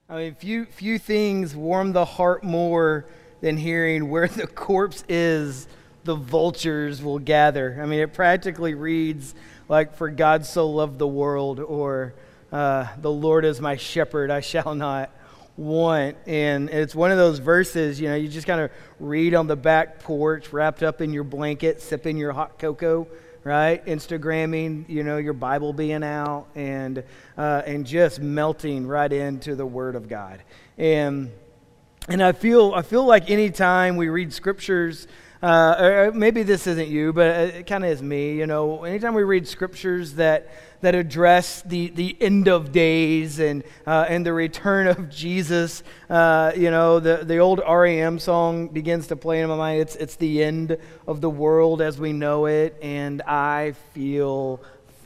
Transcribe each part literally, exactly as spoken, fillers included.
I mean, few few things warm the heart more than hearing where the corpse is, the vultures will gather. I mean, it practically reads like, "For God so loved the world," or uh, "The Lord is my shepherd, I shall not want." And it's one of those verses, you know, you just kind of read on the back porch, wrapped up in your blanket, sipping your hot cocoa, right? Instagramming, you know, your Bible being out, and uh, and just melting right into the Word of God. And and I feel I feel like anytime we read scriptures, uh, or maybe this isn't you, but it kind of is me. You know, anytime we read scriptures that that address the, the end of days and uh, and the return of Jesus, uh, you know, the, the old R E M song begins to play in my mind. It's it's the end of the world as we know it, and I feel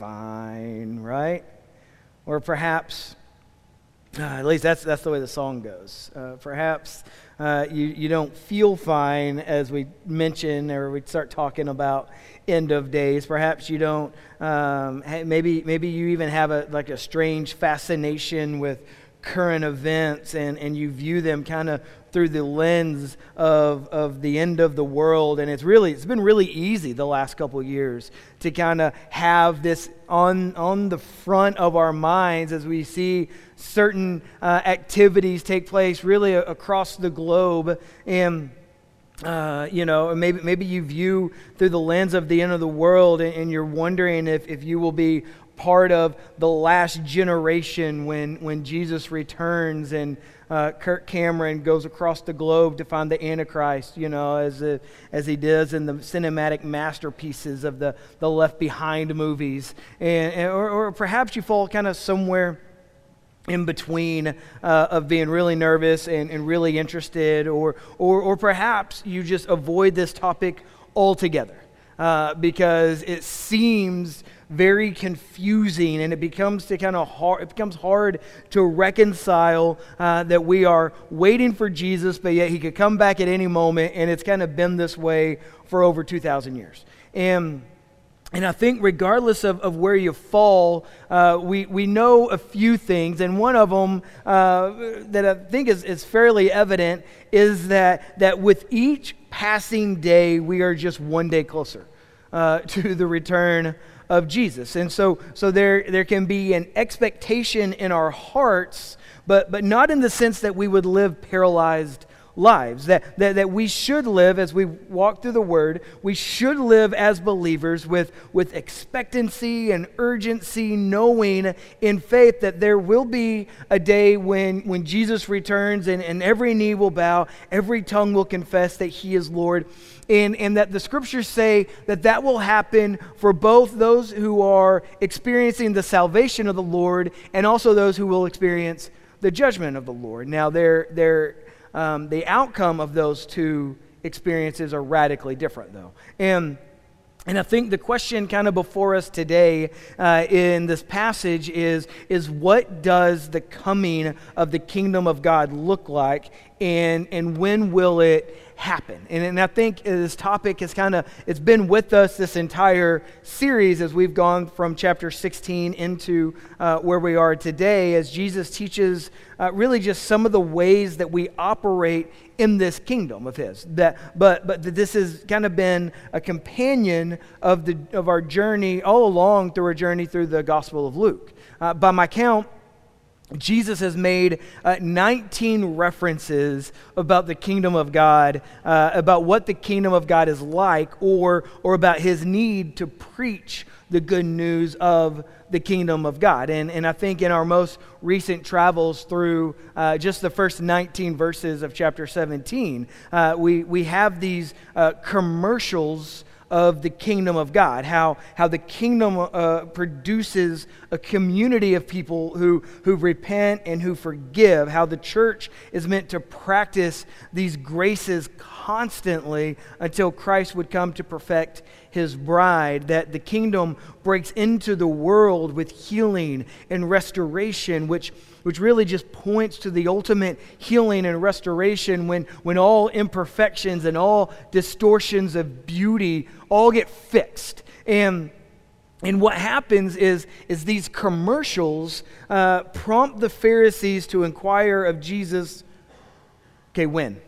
fine, right? Or perhaps, uh, at least that's that's the way the song goes. Uh, perhaps uh, you you don't feel fine as we mention or we start talking about end of days. Perhaps you don't. Um, maybe maybe you even have a like a strange fascination with current events, and, and you view them kind of through the lens of of the end of the world. And it's really it's been really easy the last couple of years to kind of have this on on the front of our minds as we see certain uh, activities take place really a- across the globe. And Uh, you know, maybe maybe you view through the lens of the end of the world, and, and you're wondering if, if you will be part of the last generation when when Jesus returns and uh, Kirk Cameron goes across the globe to find the Antichrist, you know, as a, as he does in the cinematic masterpieces of the, the Left Behind movies, and, and or, or perhaps you fall kind of somewhere in between uh, of being really nervous and, and really interested, or, or or perhaps you just avoid this topic altogether uh, because it seems very confusing, and it becomes to kind of hard. It becomes hard to reconcile uh, that we are waiting for Jesus, but yet he could come back at any moment, and it's kind of been this way for over two thousand years. And And I think regardless of, of where you fall, uh, we, we know a few things, and one of them uh, that I think is, is fairly evident is that, that with each passing day, we are just one day closer uh, to the return of Jesus. And so so there, there can be an expectation in our hearts, but, but not in the sense that we would live paralyzed lives, that, that that we should live as we walk through the Word. We should live as believers with, with expectancy and urgency, knowing in faith that there will be a day when, when Jesus returns, and, and every knee will bow, every tongue will confess that he is Lord, and, and that the scriptures say that that will happen for both those who are experiencing the salvation of the Lord and also those who will experience the judgment of the Lord. Now, they're they're Um, the outcome of those two experiences are radically different, though. And and I think the question kind of before us today uh, in this passage is, is what does the coming of the kingdom of God look like, and, and when will it happen? And, and I think this topic is kind of, it's been with us this entire series as we've gone from chapter sixteen into uh, where we are today, as Jesus teaches uh, really just some of the ways that we operate in this kingdom of his. That, but but that this has kind of been a companion of the of our journey all along through our journey through the Gospel of Luke. Uh, by my count, Jesus has made uh, nineteen references about the kingdom of God, uh, about what the kingdom of God is like, or or about his need to preach the good news of the kingdom of God. And and I think in our most recent travels through uh, just the first nineteen verses of chapter seventeen, uh, we, we have these uh, commercials of the kingdom of God, how how the kingdom uh, produces a community of people who who repent and who forgive, how the church is meant to practice these graces constantly until Christ would come to perfect his bride, that the kingdom breaks into the world with healing and restoration, which which really just points to the ultimate healing and restoration when, when all imperfections and all distortions of beauty all get fixed. And And what happens is, is these commercials uh, prompt the Pharisees to inquire of Jesus, okay, when?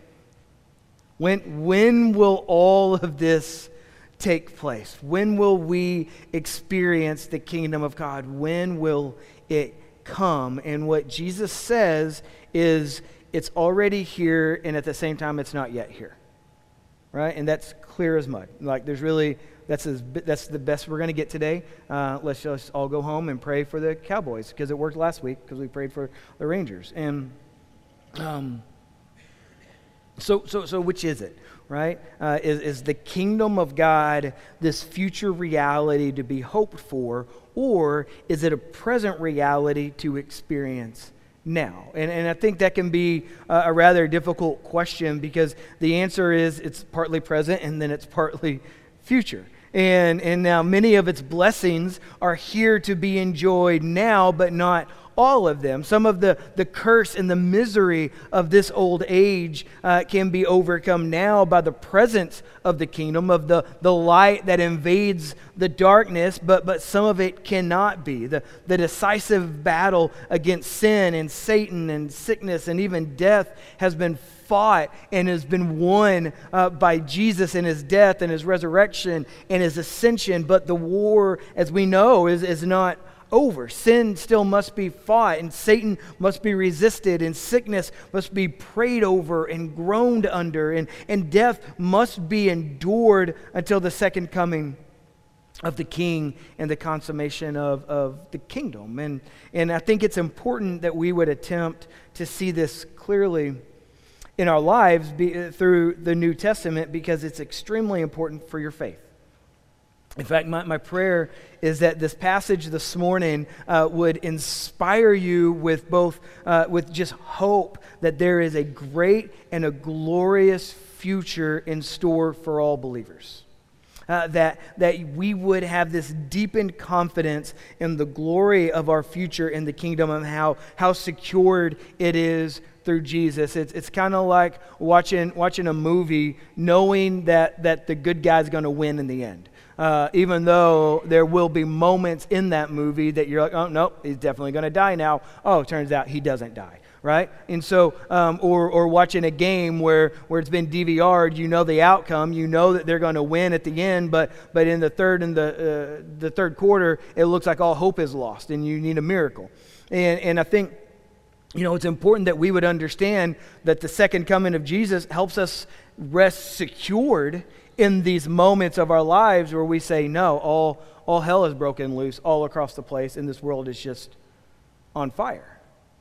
When, when will all of this take place? When will we experience the kingdom of God? When will it come? And what Jesus says is, it's already here, and at the same time, it's not yet here. Right? And that's clear as mud. Like, there's really... That's as, that's the best we're going to get today. Uh, let's just all go home and pray for the Cowboys, because it worked last week because we prayed for the Rangers. And um, so, so, so which is it, right? Uh, is, is the kingdom of God this future reality to be hoped for, or is it a present reality to experience now? And, and I think that can be a, a rather difficult question, because the answer is it's partly present and then it's partly future. And and now many of its blessings are here to be enjoyed now, but not all of them. Some of the, the curse and the misery of this old age uh, can be overcome now by the presence of the kingdom, of the, the light that invades the darkness, but, but some of it cannot be. The, the decisive battle against sin and Satan and sickness and even death has been fought and has been won uh, by Jesus and his death and his resurrection and his ascension, but the war, as we know, is, is not over. Sin still must be fought, and Satan must be resisted, and sickness must be prayed over and groaned under, and, and death must be endured until the second coming of the King and the consummation of, of the kingdom. And, and I think it's important that we would attempt to see this clearly in our lives be, through the New Testament, because it's extremely important for your faith. In fact, my, my prayer is that this passage this morning uh, would inspire you with both, uh, with just hope that there is a great and a glorious future in store for all believers. Uh, that, that we would have this deepened confidence in the glory of our future in the kingdom, and how, how secured it is through Jesus. It's it's kind of like watching watching a movie, knowing that, that the good guy's going to win in the end. Uh, even though there will be moments in that movie that you're like, oh, no, he's definitely going to die now. Oh, it turns out he doesn't die, right? And so, um, or or watching a game where, where it's been D V R'd, you know the outcome, you know that they're going to win at the end, but but in the third and the uh, the third quarter, it looks like all hope is lost, and you need a miracle. And and I think, you know, it's important that we would understand that the second coming of Jesus helps us rest secured in these moments of our lives where we say, no, all, all hell is broken loose all across the place, and this world is just on fire.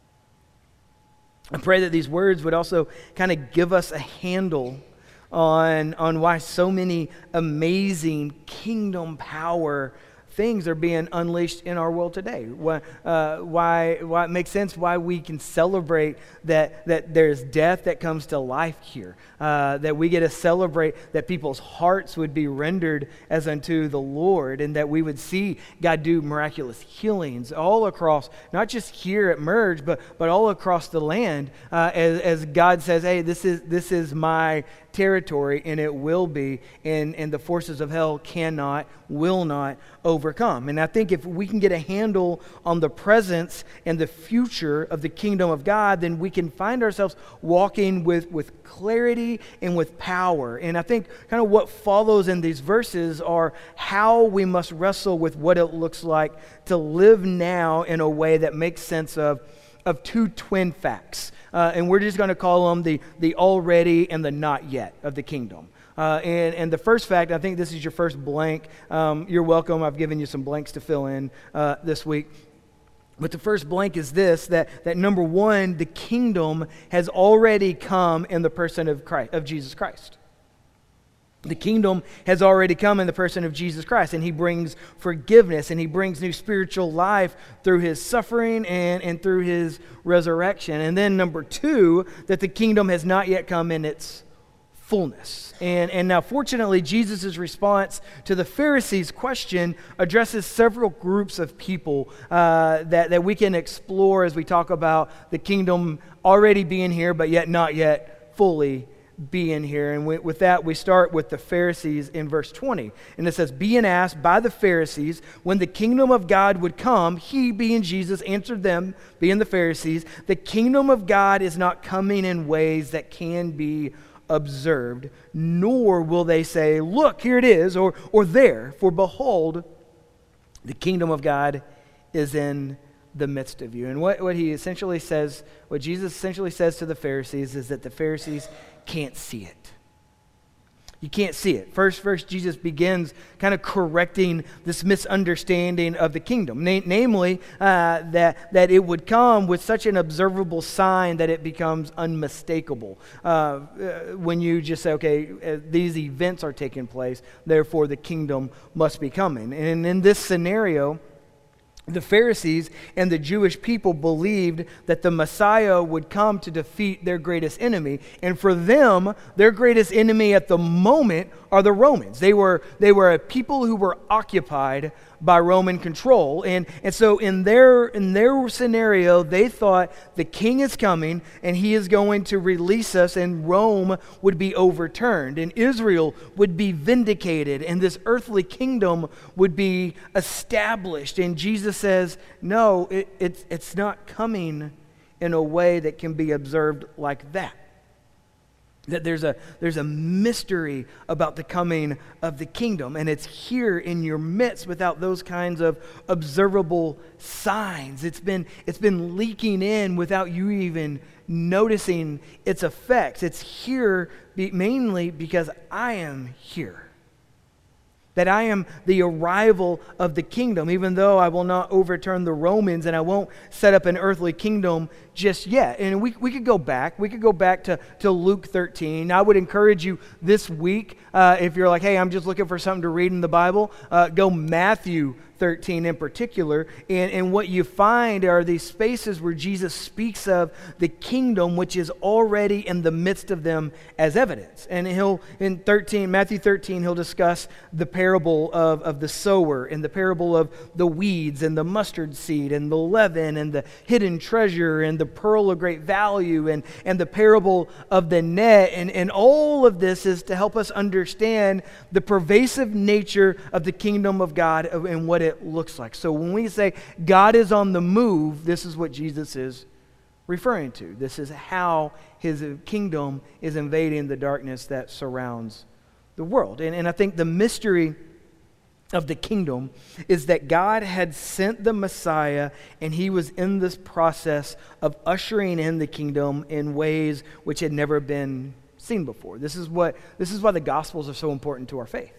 I pray that these words would also kind of give us a handle on, on why so many amazing kingdom power things are being unleashed in our world today. Why, uh, why, why it makes sense why we can celebrate that, that there's death that comes to life here. Uh, that we get to celebrate that people's hearts would be rendered as unto the Lord, and that we would see God do miraculous healings all across, not just here at Merge, but, but all across the land, uh, as, as God says, hey, this is, this is my territory, and it will be, and, and the forces of hell cannot, will not overcome. And I think if we can get a handle on the presence and the future of the kingdom of God, then we can find ourselves walking with, with clarity and with power. And I think kind of what follows in these verses are how we must wrestle with what it looks like to live now in a way that makes sense of, of two twin facts. Uh, and we're just going to call them the, the already and the not yet of the kingdom. Uh, and, and the first fact, I think this is your first blank. Um, you're welcome. I've given you some blanks to fill in uh, this week. But the first blank is this, that, that number one, the kingdom has already come in the person of Christ, of Jesus Christ. The kingdom has already come in the person of Jesus Christ, and he brings forgiveness, and he brings new spiritual life through his suffering and, and through his resurrection. And then number two, that the kingdom has not yet come in its fullness. And, and now, fortunately, Jesus' response to the Pharisees' question addresses several groups of people uh, that, that we can explore as we talk about the kingdom already being here, but yet not yet fully being here. And with that, we start with the Pharisees in verse twenty. And it says, being asked by the Pharisees when the kingdom of God would come, he, being Jesus, answered them, being the Pharisees, the kingdom of God is not coming in ways that can be observed, nor will they say, look, here it is, or, or there, for behold, the kingdom of God is in the midst of you. And what, what he essentially says, what Jesus essentially says to the Pharisees is that the Pharisees can't see it. You can't see it. First, first Jesus begins kind of correcting this misunderstanding of the kingdom, Na- namely uh, that, that it would come with such an observable sign that it becomes unmistakable. Uh, uh, when you just say, okay, uh, these events are taking place, therefore the kingdom must be coming. And in this scenario, the Pharisees and the Jewish people believed that the Messiah would come to defeat their greatest enemy. And for them, their greatest enemy at the moment are the Romans. They were, they were a people who were occupied by Roman control. And, and so in their, in their scenario, they thought the king is coming and he is going to release us and Rome would be overturned and Israel would be vindicated and this earthly kingdom would be established. And Jesus says, no, it, it's, it's not coming in a way that can be observed like that. That there's a there's a mystery about the coming of the kingdom, and it's here in your midst without those kinds of observable signs. It's been it's been leaking in without you even noticing its effects. It's here be, mainly because I am here. That I am the arrival of the kingdom, even though I will not overturn the Romans and I won't set up an earthly kingdom just yet. And we we could go back. We could go back to, to Luke thirteen. I would encourage you this week, uh, if you're like, hey, I'm just looking for something to read in the Bible, uh, go Matthew thirteen in particular. And, and what you find are these spaces where Jesus speaks of the kingdom, which is already in the midst of them as evidence. And he'll, in thirteen, Matthew thirteen, he'll discuss the parable of, of the sower and the parable of the weeds and the mustard seed and the leaven and the hidden treasure and the pearl of great value and, and the parable of the net. And, and all of this is to help us understand the pervasive nature of the kingdom of God and what it looks like. So when we say God is on the move, this is what Jesus is referring to. This is how his kingdom is invading the darkness that surrounds the world. And, and I think the mystery of the kingdom is that God had sent the Messiah and he was in this process of ushering in the kingdom in ways which had never been seen before. This is what this is why the Gospels are so important to our faith.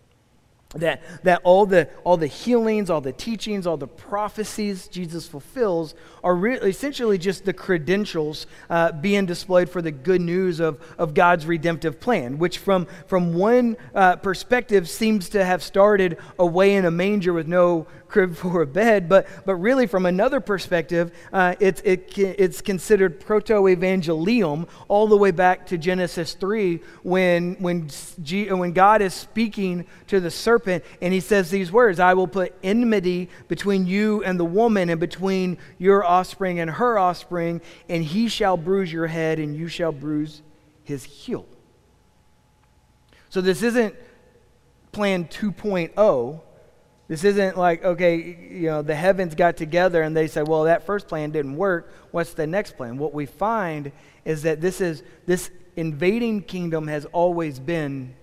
That that all the all the healings, all the teachings, all the prophecies Jesus fulfills are really essentially just the credentials uh, being displayed for the good news of, of God's redemptive plan, which from, from one uh, perspective seems to have started away in a manger with no crib for a bed, but but really from another perspective, uh, it's it, it's considered proto-evangelium all the way back to Genesis three when when G, when God is speaking to the serpent and he says these words, I will put enmity between you and the woman and between your offspring and her offspring, and he shall bruise your head and you shall bruise his heel. So this isn't plan two point oh. This isn't like, okay, you know, the heavens got together and they said, well, that first plan didn't work. What's the next plan? What we find is that this is this invading kingdom has always been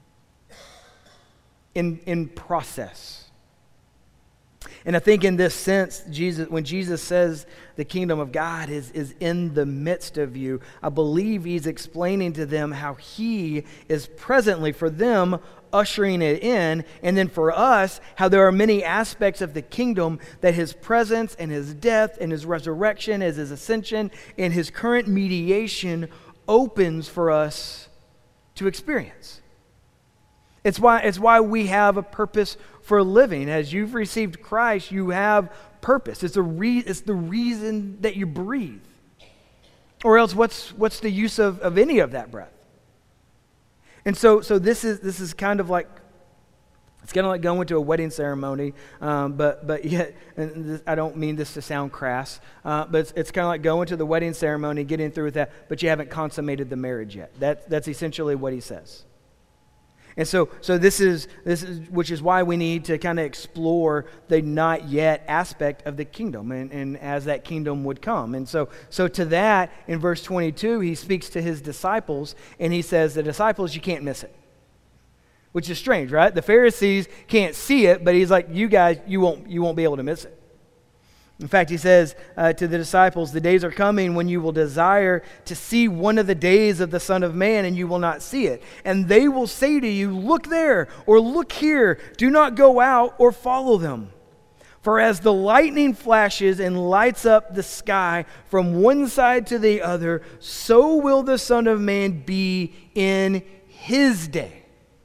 in in process. And I think in this sense, Jesus, when Jesus says the kingdom of God is, is in the midst of you, I believe he's explaining to them how he is presently, for them, ushering it in, and then for us, how there are many aspects of the kingdom that his presence and his death and his resurrection, as his ascension and his current mediation opens for us to experience. It's why, it's why we have a purpose for living. As you've received Christ, you have purpose. It's, a re, it's the reason that you breathe. Or else what's, what's the use of, of any of that breath? And so, so this is this is kind of like It's kind of like going to a wedding ceremony, um, but but yet, and this, I don't mean this to sound crass, uh, but it's, it's kind of like going to the wedding ceremony, getting through with that, but you haven't consummated the marriage yet. That that's essentially what he says. And so so this is this is which is why we need to kind of explore the not yet aspect of the kingdom, and, and as that kingdom would come. And so so to that, in verse twenty-two, he speaks to his disciples, and he says, the disciples, you can't miss it. Which is strange, right? The Pharisees can't see it, but he's like, you guys, you won't, you won't be able to miss it. In fact, he says uh, to the disciples, the days are coming when you will desire to see one of the days of the Son of Man, and you will not see it. And they will say to you, look there, or look here. Do not go out or follow them. For as the lightning flashes and lights up the sky from one side to the other, so will the Son of Man be in his day.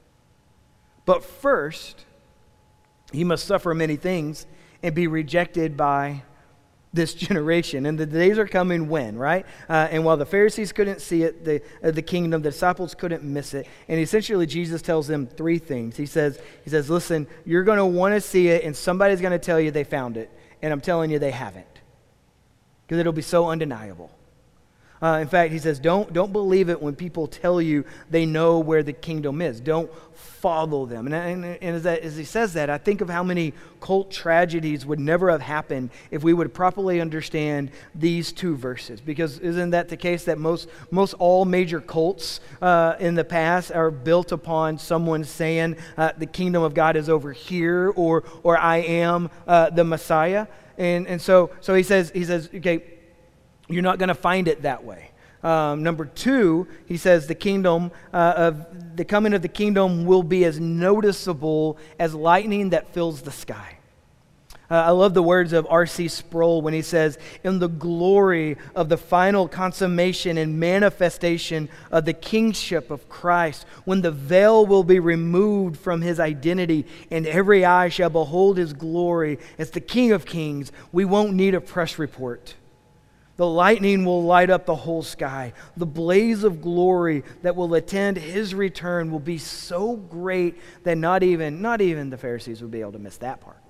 But first, he must suffer many things and be rejected by this generation. And the days are coming when, right? Uh, and while the Pharisees couldn't see it, the uh, the kingdom, the disciples couldn't miss it. And essentially, Jesus tells them three things. He says, he says, listen, you're going to want to see it, and somebody's going to tell you they found it. And I'm telling you they haven't. Because it'll be so undeniable. Uh, in fact, he says, don't, don't believe it when people tell you they know where the kingdom is. Don't follow them. And, and, and as, that, as he says that, I think of how many cult tragedies would never have happened if we would properly understand these two verses. Because isn't that the case that most, most all major cults uh, in the past are built upon someone saying uh, the kingdom of God is over here, or or I am uh, the Messiah? And and so so he says he says okay. You're not going to find it that way. Um, number two, he says the kingdom uh, of the coming of the kingdom will be as noticeable as lightning that fills the sky. Uh, I love the words of R C Sproul when he says, in the glory of the final consummation and manifestation of the kingship of Christ, when the veil will be removed from his identity and every eye shall behold his glory as the King of Kings, we won't need a press report. The lightning will light up the whole sky. The blaze of glory that will attend his return will be so great that not even, not even the Pharisees will be able to miss that part.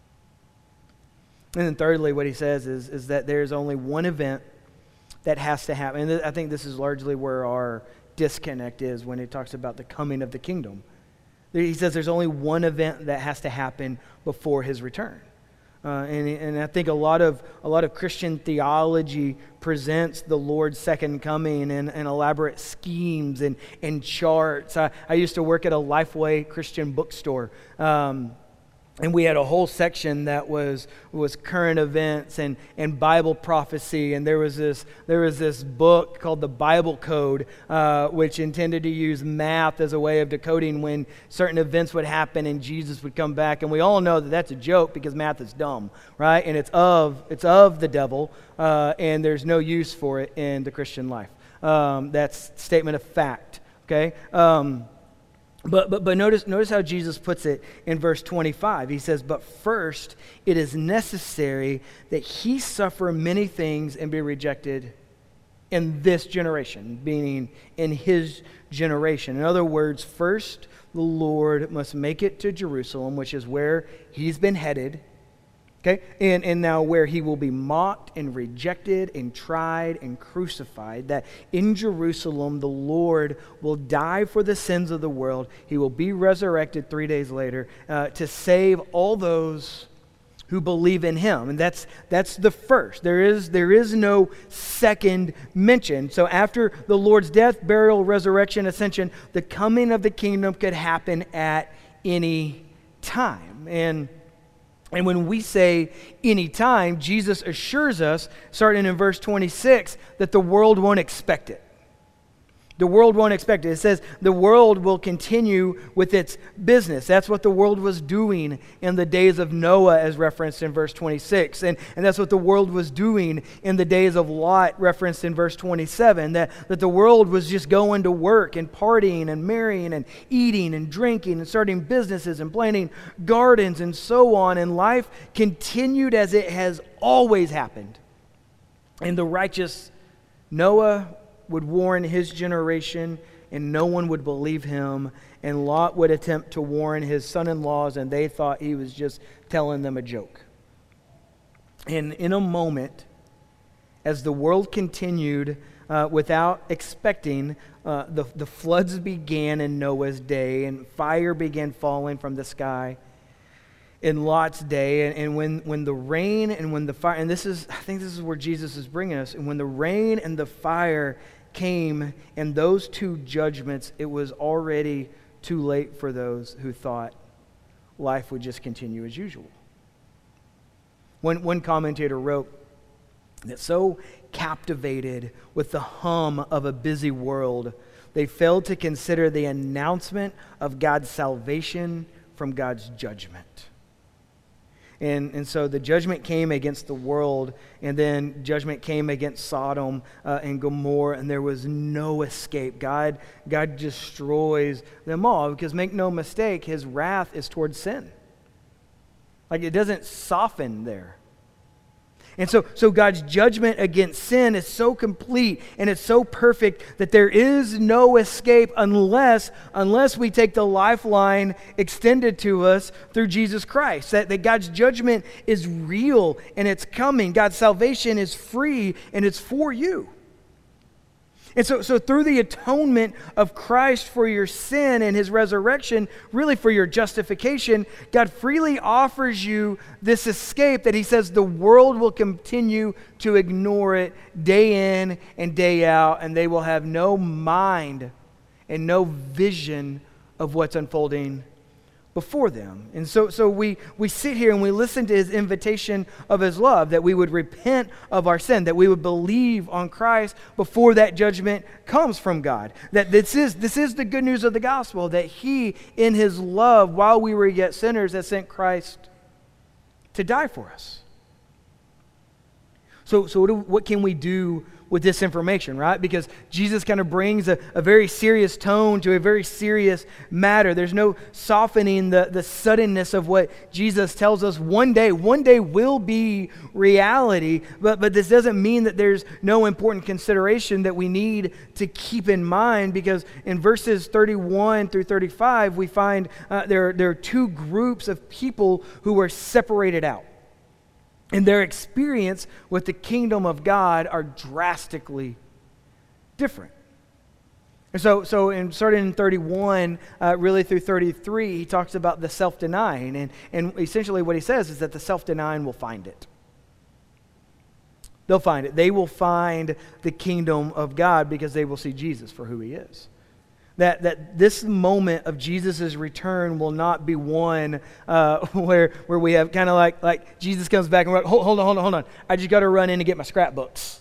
And then thirdly, what he says is, is that there's only one event that has to happen. And I think this is largely where our disconnect is when he talks about the coming of the kingdom. He says there's only one event that has to happen before his return. Uh, and, and I think a lot of a lot of Christian theology presents the Lord's second coming in, in elaborate schemes and, and charts. I, I used to work at a Lifeway Christian bookstore. Um, And we had a whole section that was was current events and, and Bible prophecy. And there was this there was this book called the Bible Code, uh, which intended to use math as a way of decoding when certain events would happen and Jesus would come back. And we all know that that's a joke because math is dumb, right? And it's of it's of the devil, uh, and there's no use for it in the Christian life. Um, that's statement of fact. Okay. Um, But but but notice notice how Jesus puts it in verse twenty-five. He says, "But first it is necessary that he suffer many things and be rejected in this generation," meaning in his generation. In other words, first the Lord must make it to Jerusalem, which is where he's been headed. Okay, and, and now where he will be mocked and rejected and tried and crucified, that in Jerusalem the Lord will die for the sins of the world. He will be resurrected three days later uh, to save all those who believe in him. And that's that's the first. There is there is no second mention. So after the Lord's death, burial, resurrection, ascension, the coming of the kingdom could happen at any time. And And when we say anytime, Jesus assures us, starting in verse twenty-six, that the world won't expect it. The world won't expect it. It says the world will continue with its business. That's what the world was doing in the days of Noah, as referenced in verse twenty-six. And, and that's what the world was doing in the days of Lot, referenced in verse twenty-seven. That, that the world was just going to work and partying and marrying and eating and drinking and starting businesses and planting gardens and so on. And life continued as it has always happened. And the righteous Noah would warn his generation and no one would believe him. And Lot would attempt to warn his son-in-laws, and they thought he was just telling them a joke. And in a moment, as the world continued uh, without expecting, uh, the, the floods began in Noah's day, and fire began falling from the sky in Lot's day. And, and when, when the rain and when the fire, and this is, I think this is where Jesus is bringing us, and when the rain and the fire came in those two judgments, it was already too late for those who thought life would just continue as usual. One, one commentator wrote that so captivated with the hum of a busy world, they failed to consider the announcement of God's salvation from God's judgment. And, and so the judgment came against the world, and then judgment came against Sodom uh, and Gomorrah, and there was no escape. God, God destroys them all, because make no mistake, his wrath is towards sin. Like, it doesn't soften there. And so, so God's judgment against sin is so complete and it's so perfect that there is no escape unless, unless we take the lifeline extended to us through Jesus Christ. That, that God's judgment is real and it's coming. God's salvation is free and it's for you. And so, so through the atonement of Christ for your sin and his resurrection, really for your justification, God freely offers you this escape that he says the world will continue to ignore it day in and day out, and they will have no mind and no vision of what's unfolding before them. And so, so we, we sit here and we listen to his invitation of his love, that we would repent of our sin, that we would believe on Christ before that judgment comes from God. That this is, this is the good news of the gospel, that he, in his love, while we were yet sinners, has sent Christ to die for us. So, so what, do, what can we do with this information, right? Because Jesus kind of brings a, a very serious tone to a very serious matter. There's no softening the, the suddenness of what Jesus tells us one day. One day will be reality, but, but this doesn't mean that there's no important consideration that we need to keep in mind, because in verses thirty-one through thirty-five, we find uh, there, there are two groups of people who are separated out. And their experience with the kingdom of God are drastically different. And so, so in starting in thirty-one, uh, really through thirty-three, he talks about the self-denying. And, and essentially what he says is that the self-denying will find it. They'll find it. They will find the kingdom of God because they will see Jesus for who he is. That that this moment of Jesus' return will not be one uh, where where we have kind of like like Jesus comes back and we're like, hold, hold on, hold on, hold on. I just got to run in and get my scrapbooks.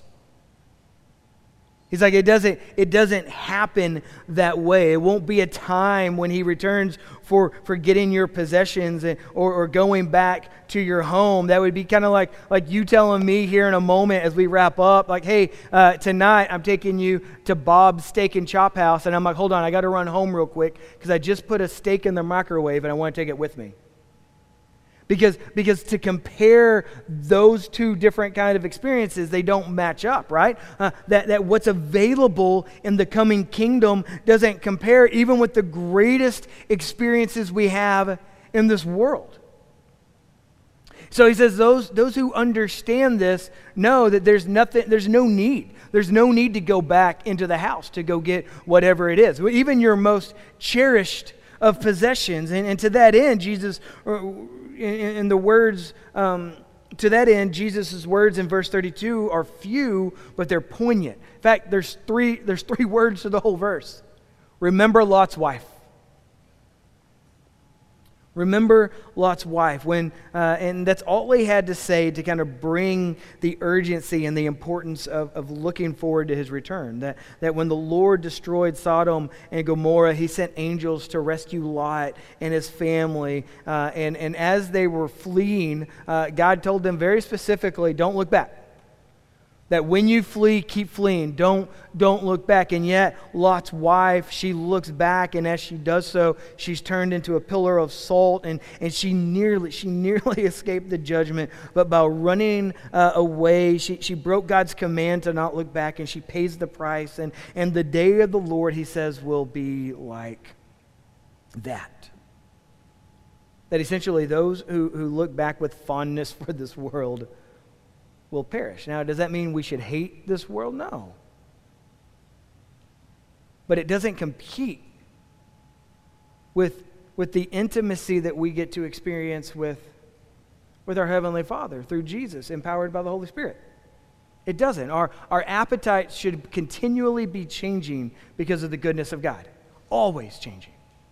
He's like, it doesn't it doesn't happen that way. It won't be a time when he returns for, for getting your possessions and, or, or going back to your home. That would be kind of like, like you telling me here in a moment as we wrap up, like, hey, uh, tonight I'm taking you to Bob's Steak and Chop House. And I'm like, hold on, I got to run home real quick because I just put a steak in the microwave and I want to take it with me. Because, because to compare those two different kind of experiences, they don't match up, right? Uh, that, that what's available in the coming kingdom doesn't compare even with the greatest experiences we have in this world. So he says those, those who understand this know that there's nothing, there's no need. There's no need to go back into the house to go get whatever it is. Even your most cherished of possessions. And, and to that end, Jesus... In, in the words, um, to that end, Jesus' words in verse thirty-two are few, but they're poignant. In fact, there's three, there's three words to the whole verse. Remember Lot's wife. Remember Lot's wife. When uh, and that's all he had to say to kind of bring the urgency and the importance of, of looking forward to his return. That, that when the Lord destroyed Sodom and Gomorrah, he sent angels to rescue Lot and his family. Uh, and, and as they were fleeing, uh, God told them very specifically, don't look back. That when you flee, keep fleeing. Don't, don't look back. And yet, Lot's wife, she looks back, and as she does so, she's turned into a pillar of salt, and, and she nearly she nearly escaped the judgment. But by running uh, away, she, she broke God's command to not look back, and she pays the price. And, and the day of the Lord, he says, will be like that. That essentially those who, who look back with fondness for this world will perish. Now, does that mean we should hate this world? No. But it doesn't compete with, with the intimacy that we get to experience with, with our Heavenly Father through Jesus, empowered by the Holy Spirit. It doesn't. Our, our appetites should continually be changing because of the goodness of God. Always changing.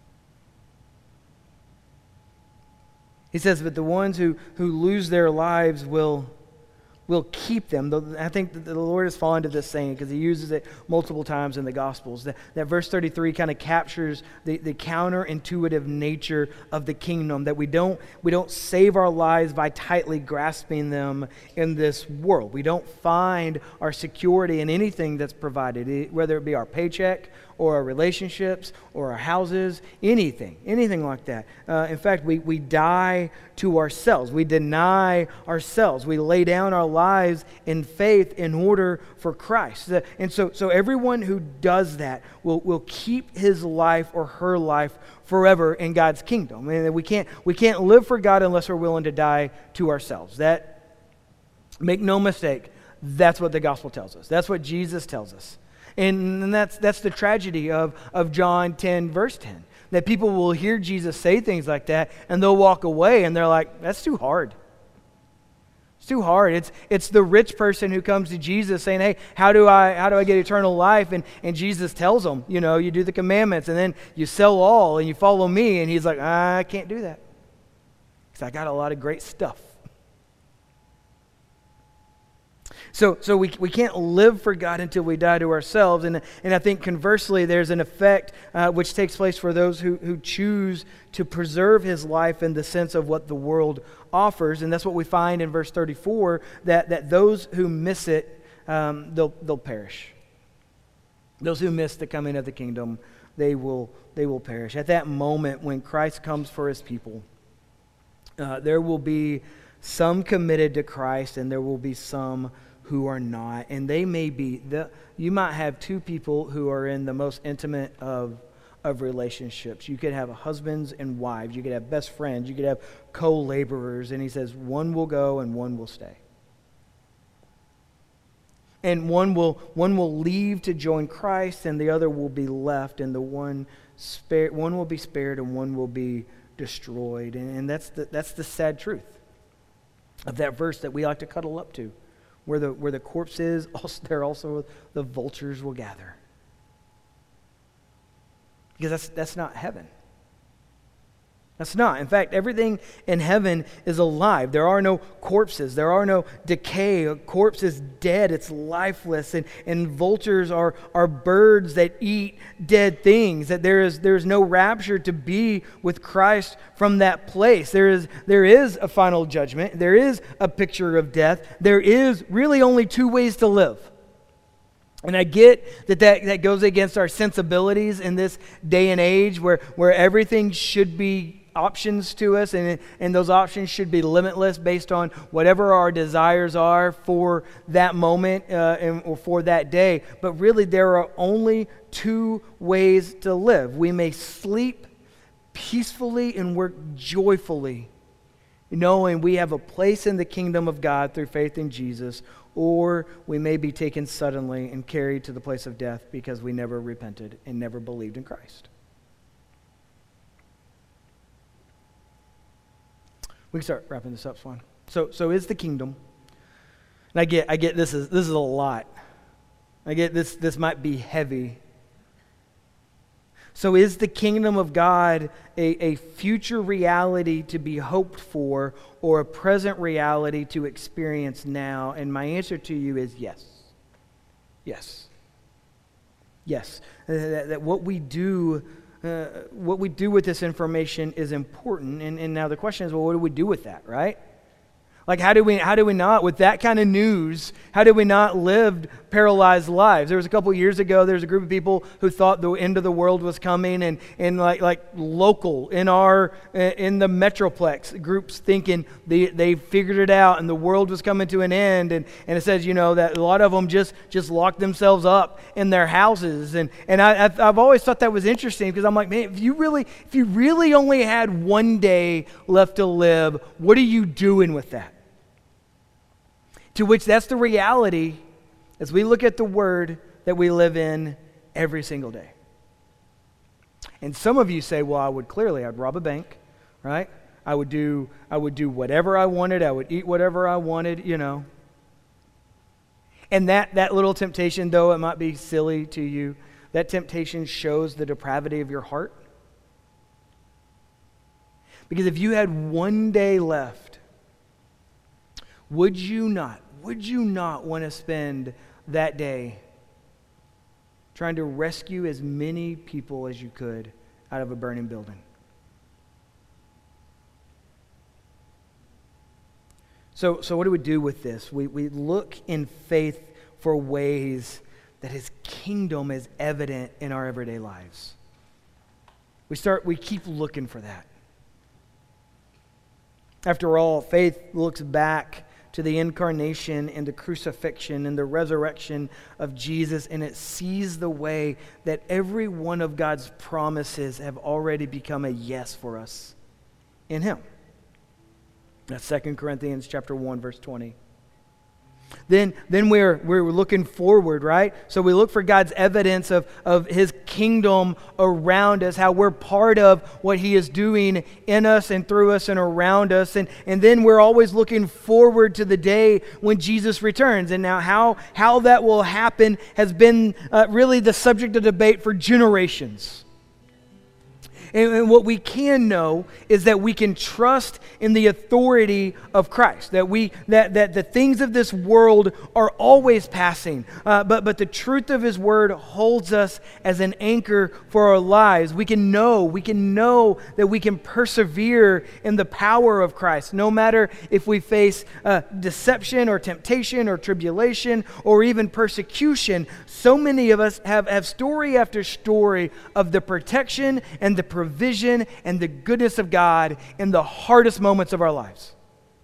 He says, but the ones who, who lose their lives will will keep them. I think that the Lord has fallen to this saying because he uses it multiple times in the Gospels. That, that verse thirty-three kind of captures the, the counterintuitive nature of the kingdom, that we don't, we don't save our lives by tightly grasping them in this world. We don't find our security in anything that's provided, whether it be our paycheck or our relationships or our houses, anything, anything like that. Uh, in fact, we, we die to ourselves. We deny ourselves. We lay down our lives in faith in order for Christ. Uh, and so, so everyone who does that will, will keep his life or her life forever in God's kingdom. And we can't, we can't live for God unless we're willing to die to ourselves. That, make no mistake, that's what the gospel tells us. That's what Jesus tells us. And that's that's the tragedy of, of John ten, verse ten. That people will hear Jesus say things like that, and they'll walk away, and they're like, that's too hard. It's too hard. It's it's the rich person who comes to Jesus saying, hey, how do I how do I get eternal life? And, and Jesus tells them, you know, you do the commandments, and then you sell all, and you follow me. And he's like, I can't do that, because I got a lot of great stuff. So so we we can't live for God until we die to ourselves. And, and I think conversely, there's an effect uh, which takes place for those who, who choose to preserve his life in the sense of what the world offers. And that's what we find in verse thirty-four, that, that those who miss it, um, they'll, they'll perish. Those who miss the coming of the kingdom, they will, they will perish. At that moment when Christ comes for his people, uh, there will be some committed to Christ, and there will be some who are not. And they may be, the, you might have two people who are in the most intimate of, of relationships. You could have husbands and wives. You could have best friends. You could have co-laborers. And he says one will go and one will stay. And one will one will leave to join Christ, and the other will be left, and the one spare, one will be spared, and one will be destroyed. And, and that's the that's the sad truth of that verse that we like to cuddle up to. Where the where the corpse is, also, there also the vultures will gather. Because that's that's not heaven. That's not. In fact, everything in heaven is alive. There are no corpses. There are no decay. A corpse is dead. It's lifeless. And, and vultures are, are birds that eat dead things. That there is there is no rapture to be with Christ from that place. There is there is a final judgment. There is a picture of death. There is really only two ways to live. And I get that, that that goes against our sensibilities in this day and age where, where everything should be options to us, and, and those options should be limitless based on whatever our desires are for that moment uh, and, or for that day. But really, there are only two ways to live. We may sleep peacefully and work joyfully, knowing we have a place in the kingdom of God through faith in Jesus, or we may be taken suddenly and carried to the place of death because we never repented and never believed in Christ. We can start wrapping this up, Swan. So, so is the kingdom. And I get, I get this is this is a lot. I get this. This might be heavy. So, is the kingdom of God a, a future reality to be hoped for, or a present reality to experience now? And my answer to you is yes. Yes. Yes. Uh, that, that what we do. Uh, what we do with this information is important. And, and now the question is, well, what do we do with that, right? Like, how do we how do we not, with that kind of news, how do we not live paralyzed lives? There was a couple years ago, there was a group of people who thought the end of the world was coming, and, and like like local, in our, in the Metroplex, groups thinking they, they figured it out and the world was coming to an end. And, and it says, you know, that a lot of them just, just locked themselves up in their houses. And, and I, I've, I've always thought that was interesting, because I'm like, man, if you really, if you really only had one day left to live, what are you doing with that? To which that's the reality as we look at the word that we live in every single day. And some of you say, well, I would clearly, I'd rob a bank, right? I would do, I would do whatever I wanted. I would eat whatever I wanted, you know. And that, that little temptation, though it might be silly to you, that temptation shows the depravity of your heart. Because if you had one day left, would you not, would you not want to spend that day trying to rescue as many people as you could out of a burning building? So, so what do we do with this? We, we look in faith for ways that His kingdom is evident in our everyday lives. We start, we keep looking for that. After all, faith looks back to the incarnation and the crucifixion and the resurrection of Jesus, and it sees the way that every one of God's promises have already become a yes for us in Him. That's Second Corinthians chapter one, verse twenty. Then, then we're, we're looking forward, right? So we look for God's evidence of, of His kingdom around us, how we're part of what He is doing in us and through us and around us. And, and then we're always looking forward to the day when Jesus returns. And now how, how that will happen has been uh, really the subject of debate for generations. And, and what we can know is that we can trust in the authority of Christ. That we that, that the things of this world are always passing. Uh, but, but the truth of His word holds us as an anchor for our lives. We can know, we can know that we can persevere in the power of Christ. No matter if we face uh, deception or temptation or tribulation or even persecution. So many of us have, have story after story of the protection and the provision and the goodness of God in the hardest moments of our lives.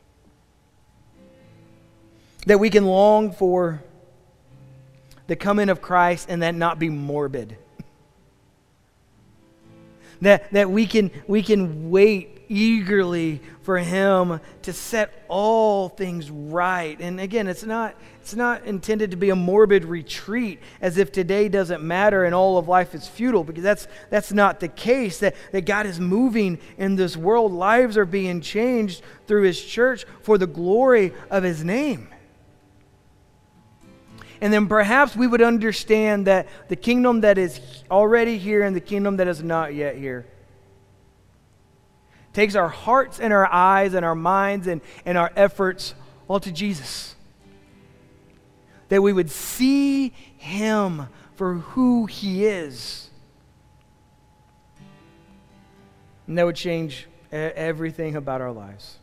That we can long for the coming of Christ and that not be morbid. That, that we can, we can wait eagerly for Him to set all things right. And again, it's not, it's not intended to be a morbid retreat as if today doesn't matter and all of life is futile, because that's, that's not the case. That, that God is moving in this world. Lives are being changed through His church for the glory of His name. And then perhaps we would understand that the kingdom that is already here and the kingdom that is not yet here takes our hearts and our eyes and our minds and, and our efforts all to Jesus. That we would see Him for who He is. And that would change everything about our lives.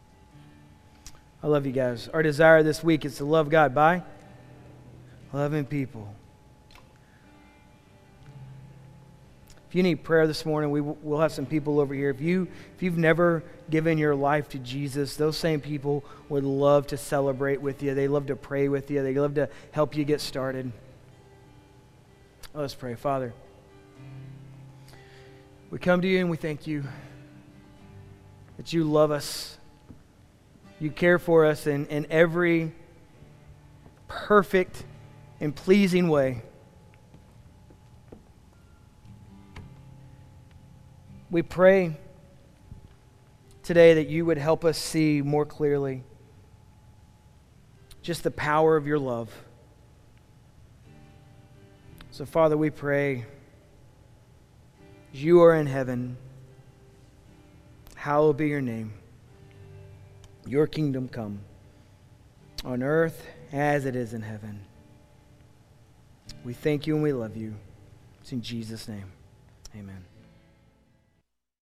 I love you guys. Our desire this week is to love God by loving people. If you need prayer this morning, we will have some people over here. If, you, if you've never given your life to Jesus, those same people would love to celebrate with you. They love to pray with you. They love to help you get started. Let's pray. Father, we come to You and we thank You that You love us. You care for us in, in every perfect and pleasing way. We pray today that You would help us see more clearly just the power of Your love. So, Father, we pray, as You are in heaven, hallowed be Your name. Your kingdom come on earth as it is in heaven. We thank You and we love You. It's in Jesus' name. Amen.